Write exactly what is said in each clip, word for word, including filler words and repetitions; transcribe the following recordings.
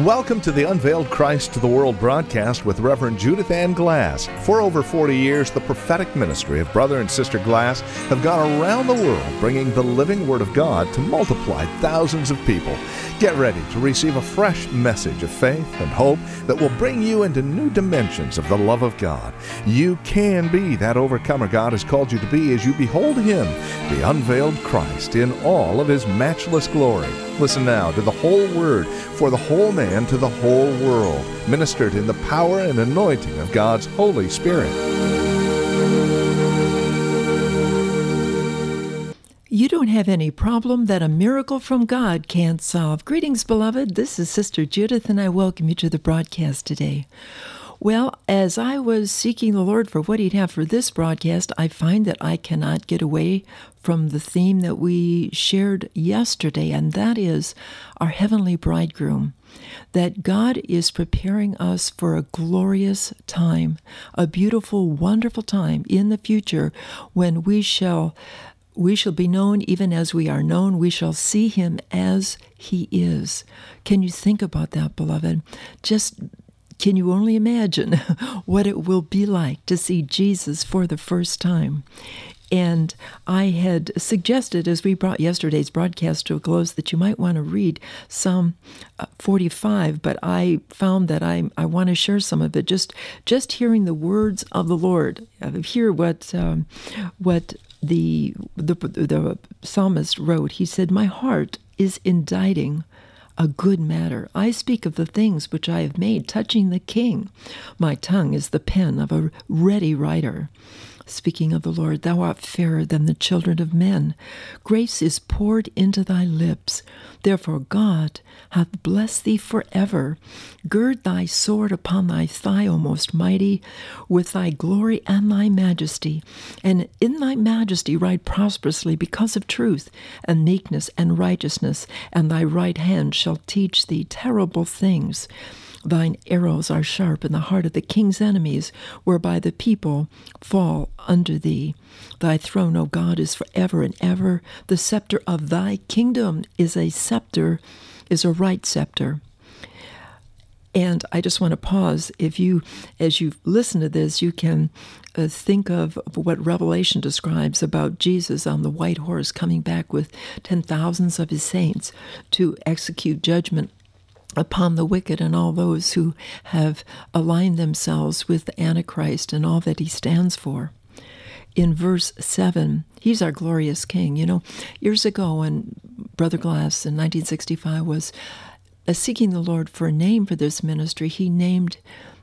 Welcome to the Unveiled Christ to the World broadcast with Reverend Judith Ann Glass. For over forty years, the prophetic ministry of Brother and Sister Glass have gone around the world bringing the living Word of God to multiply thousands of people. Get ready to receive a fresh message of faith and hope that will bring you into new dimensions of the love of God. You can be that overcomer God has called you to be as you behold Him, the unveiled Christ, in all of His matchless glory. Listen now to the whole Word for the whole man to the whole world, ministered in the power and anointing of God's Holy Spirit. You don't have any problem that a miracle from God can't solve. Greetings, beloved. This is Sister Judith, and I welcome you to the broadcast today. Well, as I was seeking the Lord for what He'd have for this broadcast, I find that I cannot get away from the theme that we shared yesterday, and that is our heavenly bridegroom. That God is preparing us for a glorious time, a beautiful, wonderful time in the future when we shall we shall be known even as we are known. We shall see Him as He is. Can you think about that, beloved? Just Can you only imagine what it will be like to see Jesus for the first time? And I had suggested, as we brought yesterday's broadcast to a close, that you might want to read Psalm forty-five, but I found that I I want to share some of it. Just just hearing the words of the Lord, hear what um, what the, the the psalmist wrote. He said, "My heart is inditing a good matter. I speak of the things which I have made touching the King. My tongue is the pen of a ready writer." Speaking of the Lord, "Thou art fairer than the children of men. Grace is poured into thy lips. Therefore God hath blessed thee forever. Gird thy sword upon thy thigh, O most mighty, with thy glory and thy majesty. And in thy majesty ride prosperously because of truth and meekness and righteousness, and thy right hand shall teach thee terrible things. Thine arrows are sharp in the heart of the king's enemies, whereby the people fall under thee. Thy throne, O God, is forever and ever. The scepter of thy kingdom is a scepter, is a right scepter." And I just want to pause. If you, as you listen to this, you can uh, think of what Revelation describes about Jesus on the white horse coming back with ten thousands of His saints to execute judgment upon the wicked and all those who have aligned themselves with the Antichrist and all that he stands for. In verse seven, He's our glorious King. You know, years ago when Brother Glass in nineteen sixty-five was uh, seeking the Lord for a name for this ministry, he named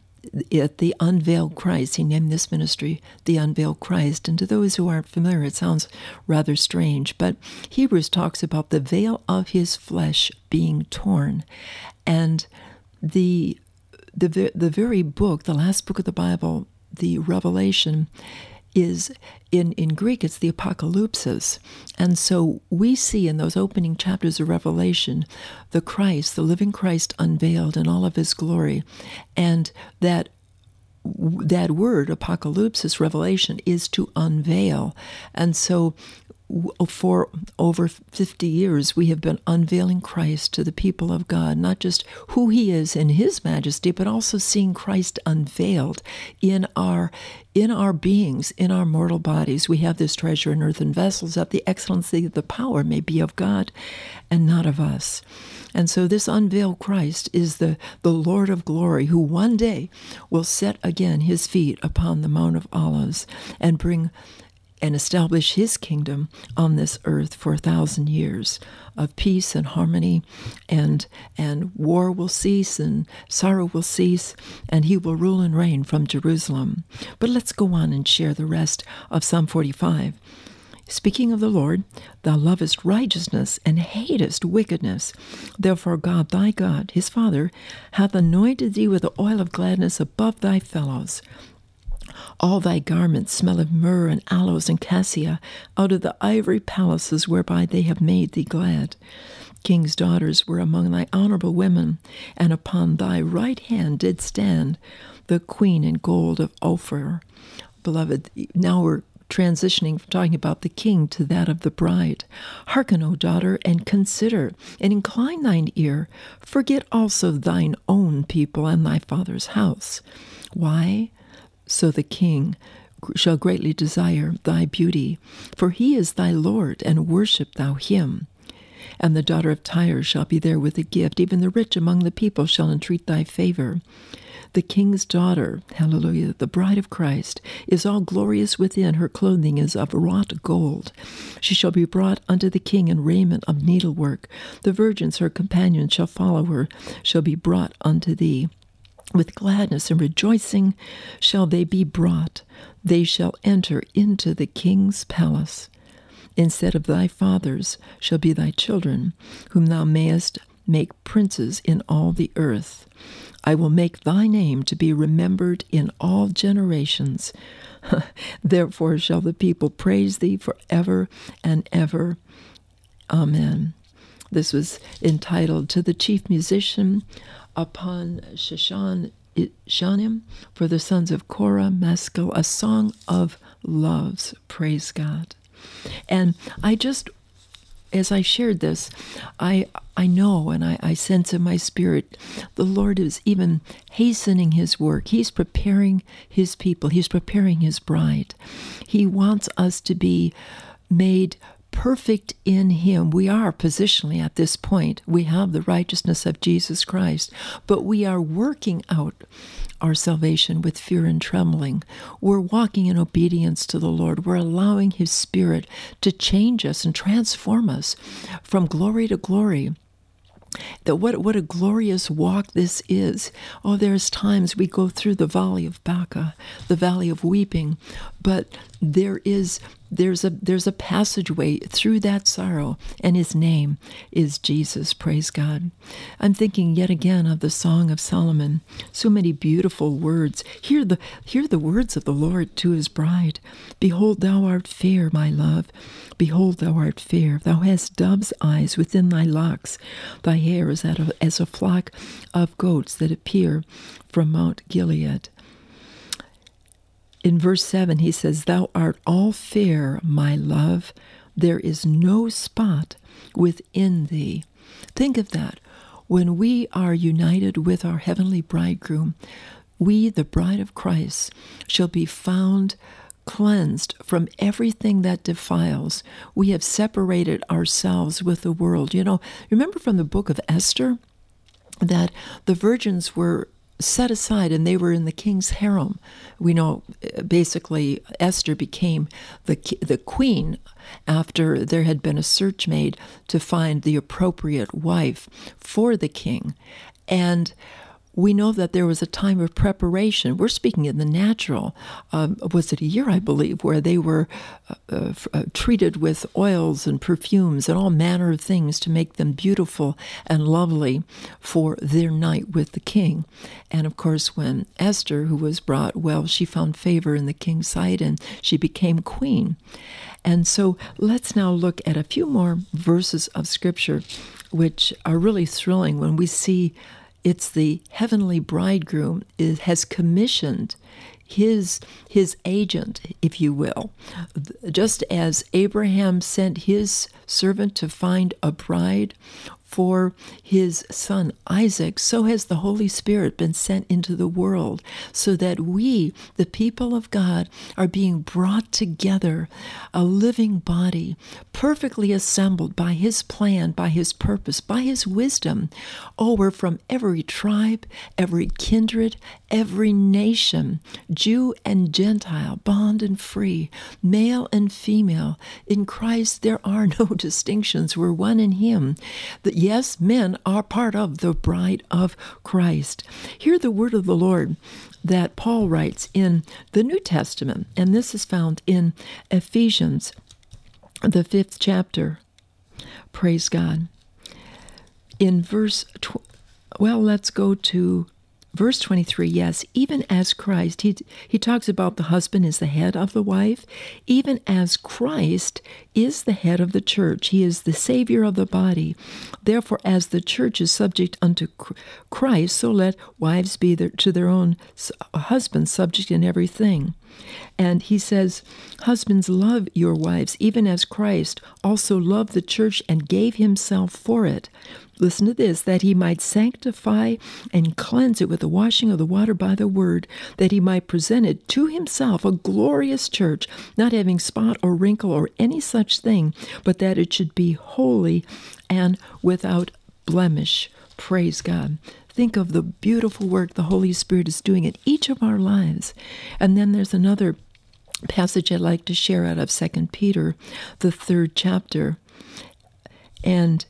it the Unveiled Christ. He named this ministry the Unveiled Christ. And to those who aren't familiar, it sounds rather strange, but Hebrews talks about the veil of His flesh being torn. And the the the very book, the last book of the Bible, the Revelation, is in, in Greek, it's the Apocalypsis. And so we see in those opening chapters of Revelation the Christ, the living Christ unveiled in all of His glory. And that that word, Apocalypsis, Revelation, is to unveil. And so for over fifty years, we have been unveiling Christ to the people of God, not just who He is in His majesty, but also seeing Christ unveiled in our in our beings, in our mortal bodies. We have this treasure in earthen vessels, that the excellency of the power may be of God and not of us. And so this unveiled Christ is the, the Lord of glory, who one day will set again His feet upon the Mount of Olives and bring and establish His kingdom on this earth for a thousand years of peace and harmony, and and war will cease and sorrow will cease, and He will rule and reign from Jerusalem. But let's go on and share the rest of Psalm forty-five. Speaking of the Lord, "Thou lovest righteousness and hatest wickedness. Therefore God, thy God, His Father, hath anointed thee with the oil of gladness above thy fellows. All thy garments smell of myrrh and aloes and cassia, out of the ivory palaces whereby they have made thee glad. King's daughters were among thy honorable women, and upon thy right hand did stand the queen in gold of Ophir." Beloved, now we're transitioning from talking about the king to that of the bride. Hearken, O daughter, and consider, and incline thine ear. Forget also thine own people and thy father's house. Why? So the king shall greatly desire thy beauty, for he is thy Lord, and worship thou him. And the daughter of Tyre shall be there with a gift, even the rich among the people shall entreat thy favor. The king's daughter, hallelujah, the bride of Christ, is all glorious within. Her clothing is of wrought gold. She shall be brought unto the king in raiment of needlework. The virgins, her companions, shall follow her, shall be brought unto thee. With gladness and rejoicing shall they be brought. They shall enter into the king's palace. Instead of thy fathers shall be thy children, whom thou mayest make princes in all the earth. I will make thy name to be remembered in all generations. Therefore shall the people praise thee forever and ever. Amen. This was entitled To the Chief Musician upon Sheshan Shanim for the sons of Korah, Maskil, a song of loves. Praise God. And I just, as I shared this, I I know and I, I sense in my spirit the Lord is even hastening his work. He's preparing his people. He's preparing his bride. He wants us to be made perfect in him. We are positionally at this point. We have the righteousness of Jesus Christ, but we are working out our salvation with fear and trembling. We're walking in obedience to the Lord. We're allowing his Spirit to change us and transform us from glory to glory. That what what a glorious walk this is. Oh, there's times we go through the valley of Baca, the valley of weeping, but there is there's a there's a passageway through that sorrow, and his name is Jesus. Praise God. I'm thinking yet again of the Song of Solomon. So many beautiful words. Hear the hear the words of the Lord to his bride. Behold, thou art fair, my love. Behold, thou art fair. Thou hast dove's eyes within thy locks. Thy hair is as a flock of goats that appear from Mount Gilead. In verse seven, he says, Thou art all fair, my love. There is no spot within thee. Think of that. When we are united with our heavenly bridegroom, we, the bride of Christ, shall be found cleansed from everything that defiles. We have separated ourselves with the world. You know, remember from the book of Esther that the virgins were set aside and they were in the king's harem. We know basically Esther became the the queen after there had been a search made to find the appropriate wife for the king. And we know that there was a time of preparation. We're speaking in the natural. Um, was it a year, I believe, where they were uh, uh, treated with oils and perfumes and all manner of things to make them beautiful and lovely for their night with the king. And of course, when Esther, who was brought, well, she found favor in the king's sight and she became queen. And so let's now look at a few more verses of Scripture, which are really thrilling when we see it's the heavenly bridegroom is, has commissioned his his agent, if you will. Just as Abraham sent his servant to find a bride for his son Isaac, so has the Holy Spirit been sent into the world so that we, the people of God, are being brought together, a living body, perfectly assembled by his plan, by his purpose, by his wisdom. Oh, we're from every tribe, every kindred, every nation, Jew and Gentile, bond and free, male and female. In Christ there are no distinctions. We're one in him. The Yes, men are part of the bride of Christ. Hear the word of the Lord that Paul writes in the New Testament, and this is found in Ephesians, the fifth chapter. Praise God. In verse, tw- well, let's go to verse twenty-three. Yes, even as Christ, he, he talks about the husband is the head of the wife, even as Christ is the head of the church. He is the Savior of the body. Therefore, as the church is subject unto Christ, so let wives be their, to their own husbands subject in everything. And he says, husbands, love your wives, even as Christ also loved the church and gave himself for it. Listen to this, that he might sanctify and cleanse it with the washing of the water by the word, that he might present it to himself a glorious church, not having spot or wrinkle or any such thing, but that it should be holy and without blemish. Praise God. Think of the beautiful work the Holy Spirit is doing in each of our lives. And then there's another passage I'd like to share out of Second Peter, the third chapter. And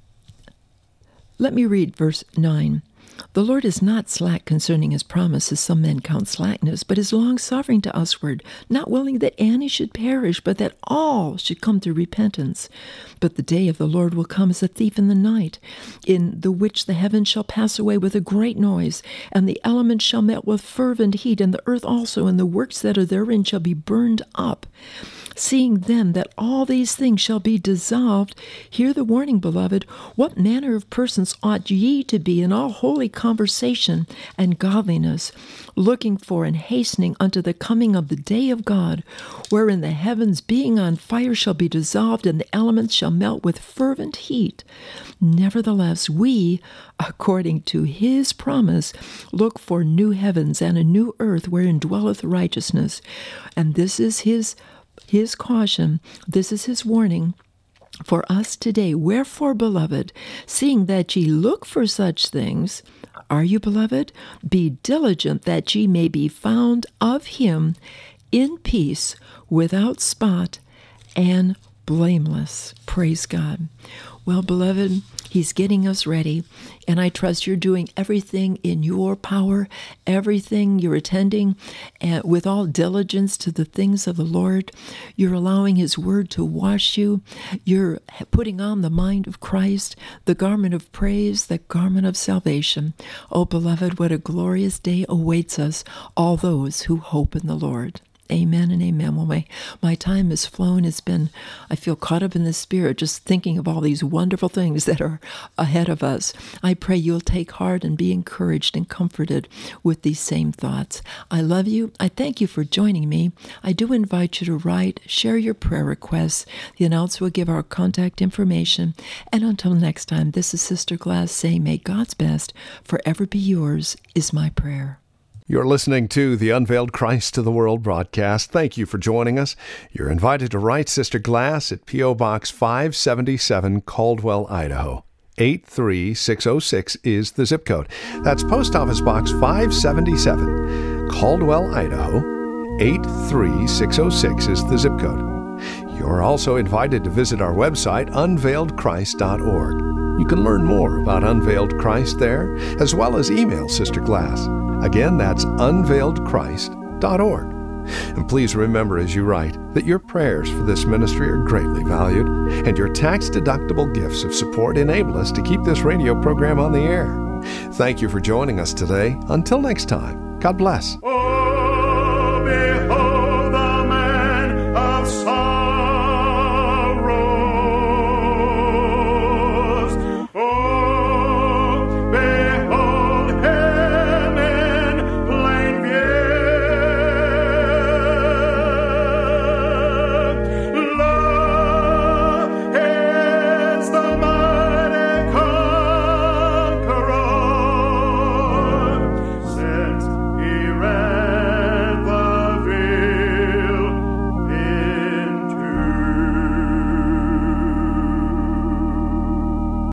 let me read verse nine. The Lord is not slack concerning his promise, as some men count slackness, but is long-suffering to usward, not willing that any should perish, but that all should come to repentance. But the day of the Lord will come as a thief in the night, in the which the heavens shall pass away with a great noise, and the elements shall melt with fervent heat, and the earth also, and the works that are therein shall be burned up. Seeing then that all these things shall be dissolved, hear the warning, beloved. What manner of persons ought ye to be in all holy conversation and godliness, looking for and hastening unto the coming of the day of God, wherein the heavens being on fire shall be dissolved, and the elements shall melt with fervent heat? Nevertheless, we, according to his promise, look for new heavens and a new earth wherein dwelleth righteousness. And this is his His caution, this is his warning for us today. Wherefore, beloved, seeing that ye look for such things, are you, beloved? Be diligent that ye may be found of him in peace, without spot, and blameless. Praise God. Well, beloved, he's getting us ready, and I trust you're doing everything in your power, everything you're attending uh, with all diligence to the things of the Lord. You're allowing his word to wash you. You're putting on the mind of Christ, the garment of praise, the garment of salvation. Oh, beloved, what a glorious day awaits us, all those who hope in the Lord. Amen and amen. Well, my, my time has flown. It's been, I feel caught up in the Spirit, just thinking of all these wonderful things that are ahead of us. I pray you'll take heart and be encouraged and comforted with these same thoughts. I love you. I thank you for joining me. I do invite you to write, share your prayer requests. The announcer will give our contact information. And until next time, this is Sister Glass saying, may God's best forever be yours, is my prayer. You're listening to the Unveiled Christ to the World broadcast. Thank you for joining us. You're invited to write Sister Glass at P O. Box five seventy-seven, Caldwell, Idaho. eight three six oh six is the zip code. That's Post Office Box five seventy-seven, Caldwell, Idaho. eight three six oh six is the zip code. You're also invited to visit our website, unveiled christ dot org. You can learn more about Unveiled Christ there, as well as email Sister Glass. Again, that's unveiled christ dot org. And please remember as you write that your prayers for this ministry are greatly valued, and your tax-deductible gifts of support enable us to keep this radio program on the air. Thank you for joining us today. Until next time, God bless.